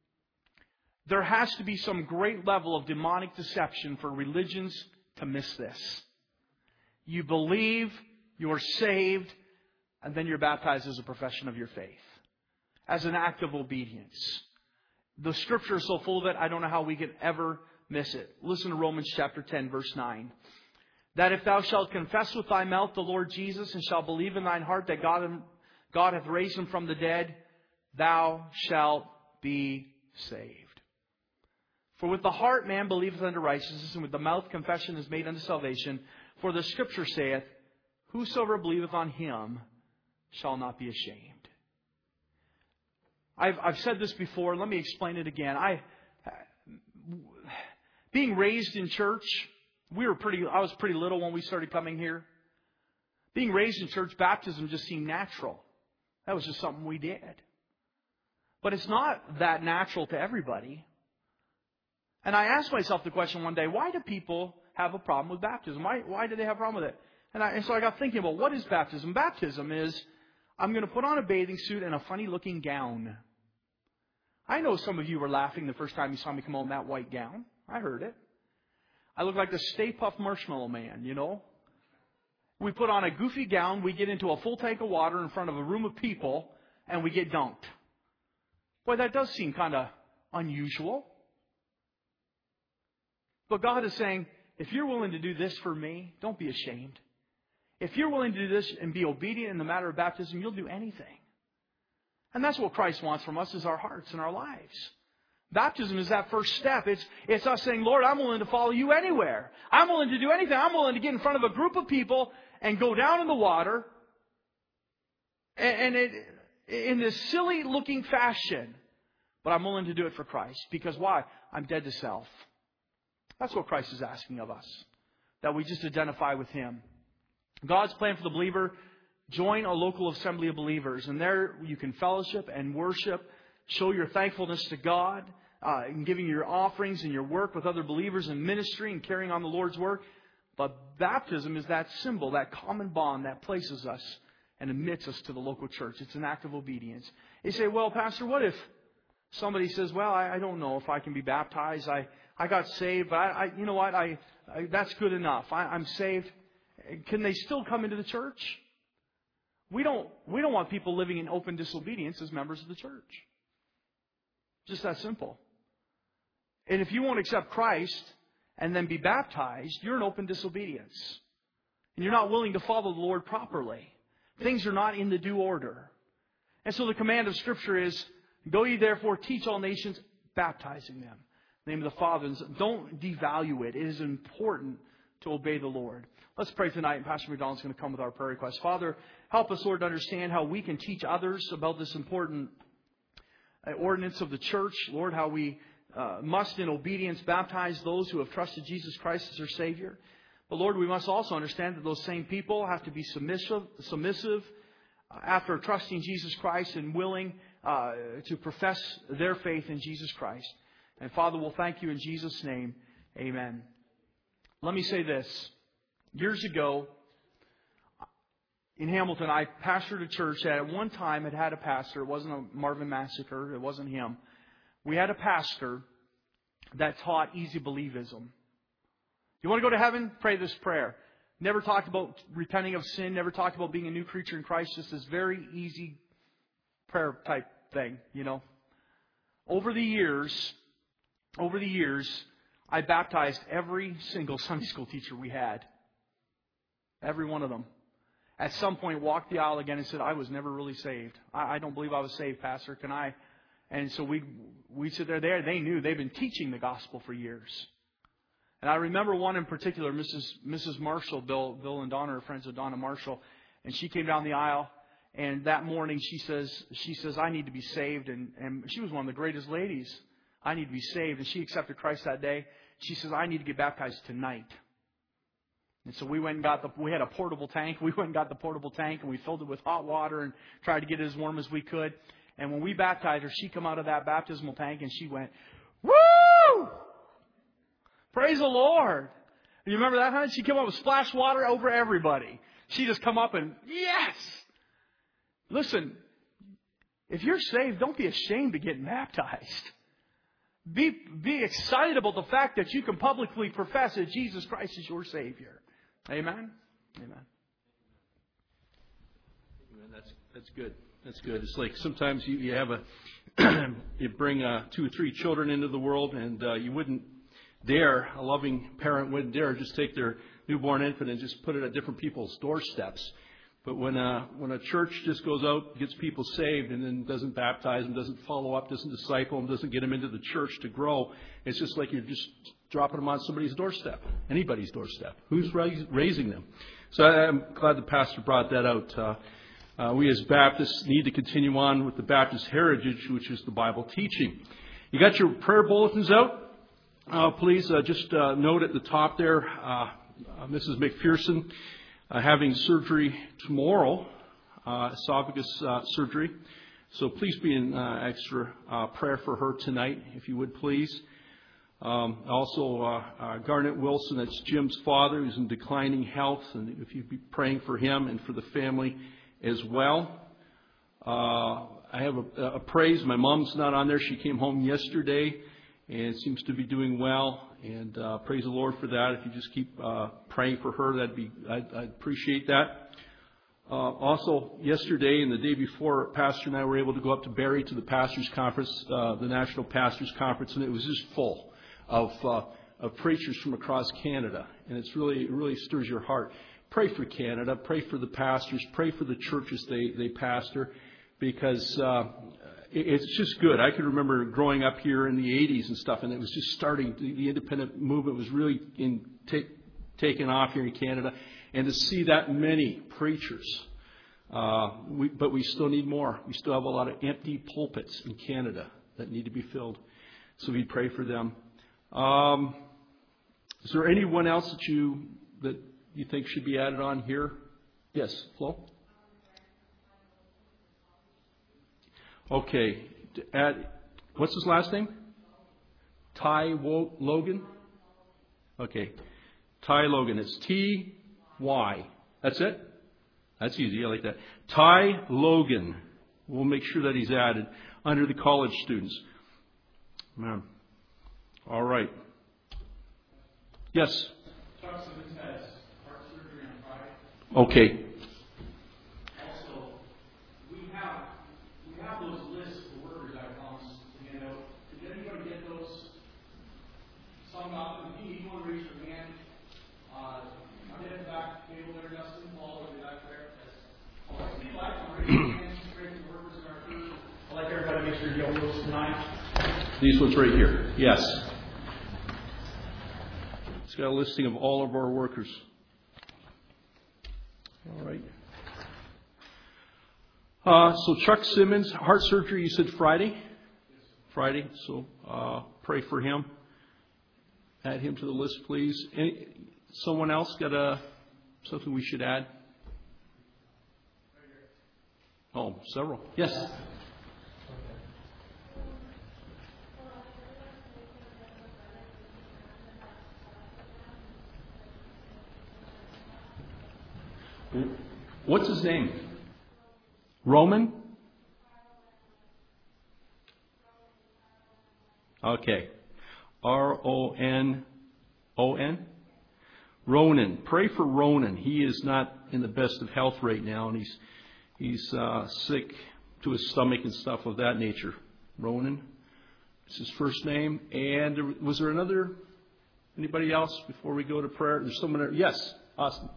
There has to be some great level of demonic deception for religions to miss this. You believe, you're saved, and then you're baptized as a profession of your faith, as an act of obedience. The Scripture is so full of it, I don't know how we could ever miss it. Listen to Romans chapter ten, verse nine. That if thou shalt confess with thy mouth the Lord Jesus, and shalt believe in thine heart that God, God hath raised Him from the dead, thou shalt be saved. For with the heart man believeth unto righteousness, and with the mouth confession is made unto salvation. For the Scripture saith, whosoever believeth on Him shall not be ashamed. I've, I've said this before. Let me explain it again. I, being raised in church, we were pretty. I was pretty little when we started coming here. Being raised in church, baptism just seemed natural. That was just something we did. But it's not that natural to everybody. And I asked myself the question one day, why do people have a problem with baptism? Why, why do they have a problem with it? And, I, and so I got thinking about, what is baptism? Baptism is, I'm going to put on a bathing suit and a funny-looking gown. I know some of you were laughing the first time you saw me come out in that white gown. I heard it. I look like the Stay Puft Marshmallow Man, you know. We put on a goofy gown, we get into a full tank of water in front of a room of people, and we get dunked. Boy, that does seem kind of unusual. But God is saying, if you're willing to do this for me, don't be ashamed. If you're willing to do this and be obedient in the matter of baptism, you'll do anything. And that's what Christ wants from us, is our hearts and our lives. Baptism is that first step. It's, it's us saying, Lord, I'm willing to follow you anywhere. I'm willing to do anything. I'm willing to get in front of a group of people and go down in the water. And, and it, in this silly looking fashion. But I'm willing to do it for Christ. Because why? I'm dead to self. That's what Christ is asking of us. That we just identify with Him. God's plan for the believer, join a local assembly of believers. And there you can fellowship and worship. Show your thankfulness to God. Uh, in giving your offerings and your work with other believers in ministry and carrying on the Lord's work. But baptism is that symbol, that common bond that places us and admits us to the local church. It's an act of obedience. You say, well, Pastor, what if somebody says, well, I, I don't know if I can be baptized. I, I got saved, but I, I, you know what? I, I that's good enough. I, I'm saved. Can they still come into the church? We don't, we don't want people living in open disobedience as members of the church. Just that simple. And if you won't accept Christ and then be baptized, you're in open disobedience. And you're not willing to follow the Lord properly. Things are not in the due order. And so the command of Scripture is, go ye therefore, teach all nations, baptizing them. In the name of the Father. Don't devalue it. It is important to obey the Lord. Let's pray tonight, and Pastor McDonald's going to come with our prayer request. Father, help us, Lord, to understand how we can teach others about this important ordinance of the church. Lord, how we uh, must in obedience baptize those who have trusted Jesus Christ as their Savior. But Lord, we must also understand that those same people have to be submissive, submissive after trusting Jesus Christ and willing uh, to profess their faith in Jesus Christ. And Father, we'll thank you in Jesus' name. Amen. Let me say this. Years ago, in Hamilton, I pastored a church that at one time had had a pastor. It wasn't a Marvin Massacre. It wasn't him. We had a pastor that taught easy believism. You want to go to heaven? Pray this prayer. Never talked about repenting of sin. Never talked about being a new creature in Christ. Just this very easy prayer type thing, you know. Over the years, over the years, I baptized every single Sunday school teacher we had. Every one of them. At some point walked the aisle again and said, I was never really saved. I, I don't believe I was saved, Pastor. Can I? And so we we sit there. There, they knew they've been teaching the gospel for years. And I remember one in particular, Missus Missus Marshall, Bill, Bill and Donna are friends with Donna Marshall, and she came down the aisle. And that morning she says, she says, I need to be saved. And, and she was one of the greatest ladies. I need to be saved. And she accepted Christ that day. She says, I need to get baptized tonight. And so we went and got the, we had a portable tank. We went and got the portable tank and we filled it with hot water and tried to get it as warm as we could. And when we baptized her, she come out of that baptismal tank and she went, woo! Praise the Lord. You remember that, huh? She came up with splash water over everybody. She just come up and, yes! Listen, if you're saved, don't be ashamed of getting baptized. Be, be excited about the fact that you can publicly profess that Jesus Christ is your Savior. Amen? Amen. That's that's good. That's good. It's like sometimes you, you have a you bring uh, two or three children into the world, and uh, you wouldn't dare, a loving parent wouldn't dare just take their newborn infant and just put it at different people's doorsteps. But when a, when a church just goes out, gets people saved, and then doesn't baptize them, doesn't follow up, doesn't disciple them, doesn't get them into the church to grow, it's just like you're just dropping them on somebody's doorstep, anybody's doorstep. Who's raising them? So I'm glad the pastor brought that out. Uh, uh, we as Baptists need to continue on with the Baptist heritage, which is the Bible teaching. You got your prayer bulletins out? Uh, please uh, just uh, note at the top there, uh, uh, Missus McPherson, Uh, having surgery tomorrow, uh, esophagus uh, surgery. So please be in uh, extra uh, prayer for her tonight, if you would please. Um, also, uh, uh, Garnett Wilson, that's Jim's father, who's in declining health, and if you'd be praying for him and for the family as well. Uh, I have a, a praise. My mom's not on there. She came home yesterday and seems to be doing well. And uh, praise the Lord for that. If you just keep uh, praying for her, that'd be I'd, I'd appreciate that. Uh, also, yesterday and the day before, Pastor and I were able to go up to Barrie to the Pastors Conference, uh, the National Pastors Conference, and it was just full of uh, of preachers from across Canada. And it's really it really stirs your heart. Pray for Canada. Pray for the pastors. Pray for the churches they they pastor, because Uh, it's just good. I can remember growing up here in the eighties and stuff, and it was just starting. The independent movement was really in take, taking off here in Canada, and to see that many preachers, uh, we, but we still need more. We still have a lot of empty pulpits in Canada that need to be filled. So we pray for them. Um, is there anyone else that you that you think should be added on here? Yes, Flo. Okay, add, what's his last name? Ty Wo- Logan? Okay, Ty Logan. It's T Y. That's it? That's easy. I like that. Ty Logan. We'll make sure that he's added under the college students. Man. All right. Yes? Okay. These ones right here. Yes. It's got a listing of all of our workers. All right. Uh, so Chuck Simmons, heart surgery, you said Friday? Friday. So uh, pray for him. Add him to the list, please. Any, someone else got a, something we should add? Oh, several. Yes. What's his name? Roman? Okay. R O N O N? Ronan. Pray for Ronan. He is not in the best of health right now, and he's he's uh, sick to his stomach and stuff of that nature. Ronan. It's his first name. And was there another, anybody else before we go to prayer? There's someone there. Yes, Austin.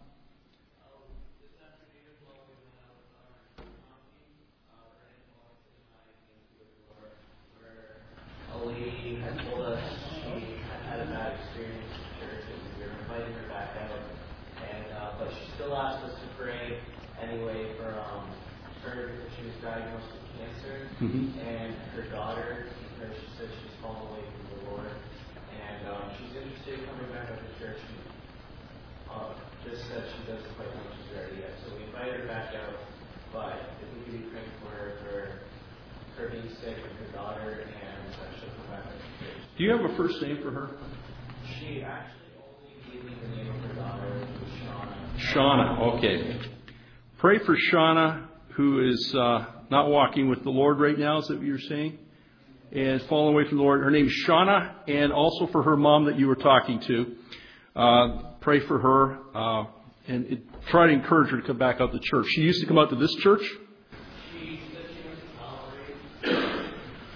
Mm-hmm. And her daughter, because she says she's fallen away from the Lord, and um, she's interested in coming back up to church. She uh, just said she doesn't quite know she's ready yet, so we invite her back out. But if we could be praying for her, for her being sick and her daughter, and uh, she'll come back up to church. Do you have a first name for her? She actually only gave me the name of her daughter, which was Shauna. Shauna, okay. Pray for Shauna, who is uh, not walking with the Lord right now, is that what you're saying? And fallen away from the Lord. Her name is Shauna, and also for her mom that you were talking to. Uh, pray for her, uh, and it, try to encourage her to come back out to church. She used to come out to this church? She said she was tolerate.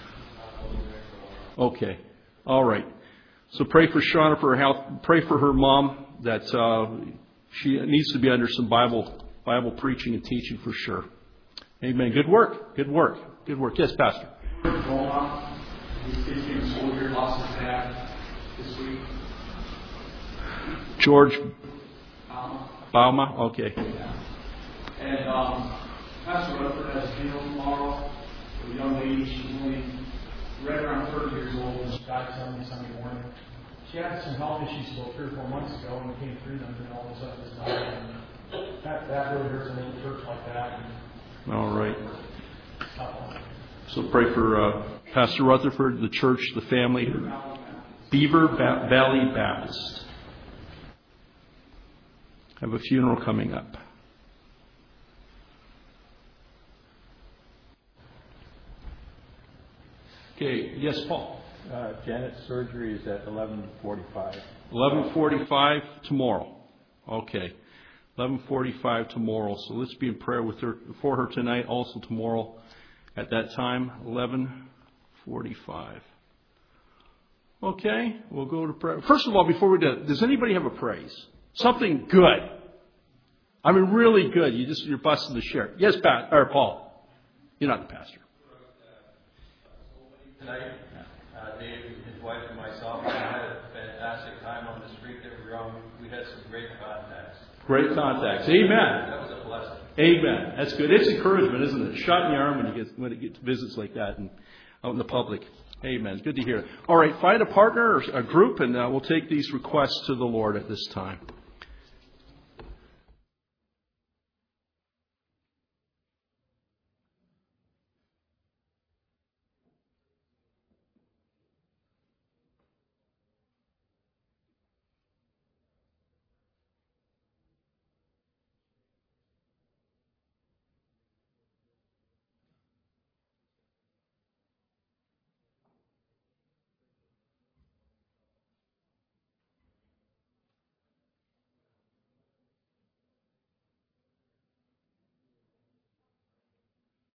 Okay. All right. So pray for Shauna for her health. Pray for her mom that uh, she needs to be under some Bible Bible preaching and teaching for sure. Amen. Good work. Good work. Good work. Yes, Pastor. Roma, he's fifteen soldier, lost his dad this week. George Um, Bauma. Okay. yeah. And um, Pastor Rutherford has a funeral tomorrow for a young lady. She's only right around thirty years old, and she died Sunday, Sunday morning. She had some health issues about three or four months ago, and came through them, and all of a sudden it's died. And that, that really hurts a little church like that. And All right. tough on it. So pray for uh, Pastor Rutherford, the church, the family. Beaver ba- Valley Baptist. Have a funeral coming up. Okay. Yes, Paul. Uh, Janet's surgery is at eleven forty-five. eleven forty-five tomorrow. Okay. eleven forty-five tomorrow. So let's be in prayer with her for her tonight, also tomorrow at that time, eleven forty-five. Okay, we'll go to prayer. First of all, before we do, does anybody have a praise? Something good. I mean, really good. You just you're busting the shirt. Yes, Pat or Paul. You're not the pastor. Tonight, uh, Dave, his wife, and myself had a fantastic time on the street that we were on. We had some great contacts. Great contacts. Amen. That was a blessing. Amen. That's good. It's encouragement, isn't it? Shot in the arm when you get when it gets visits like that and out in the public. Amen. Good to hear. All right, find a partner or a group, and uh, we'll take these requests to the Lord at this time.